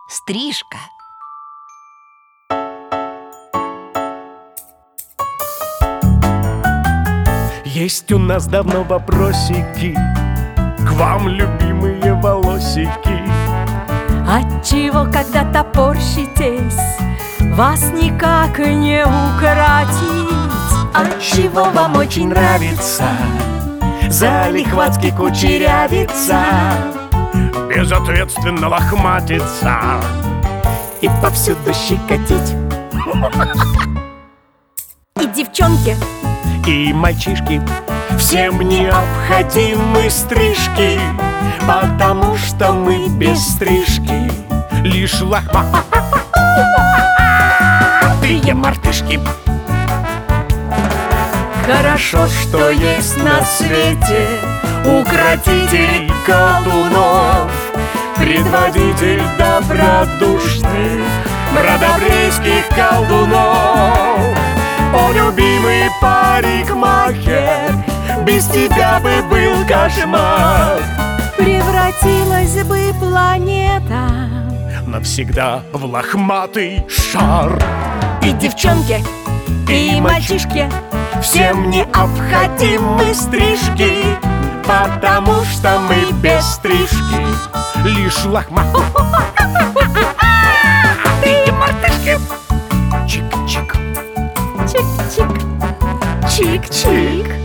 Стрижка. Есть у нас давно вопросики к вам, любимые волосики. Отчего, когда топорщитесь, вас никак не укоротить? Отчего вам очень нравится залихватски кучерявиться, безответственно лохматиться и повсюду щекотить? И девчонки, И мальчишки, всем необходимы стрижки, потому что мы без стрижки лишь лохматые мартышки. хорошо, что есть на свете Укротитель колдунов, предводитель добродушных бродобрейских колдунов. О, любимый парикмахер, без тебя бы был кошмар. превратилась бы планета. Навсегда в лохматый шар. И девчонки, и мальчишки, Всем необходимы стрижки, потому что мы без стрижки лишь лохматые мартышки. Чик-чик, чик-чик, чик-чик.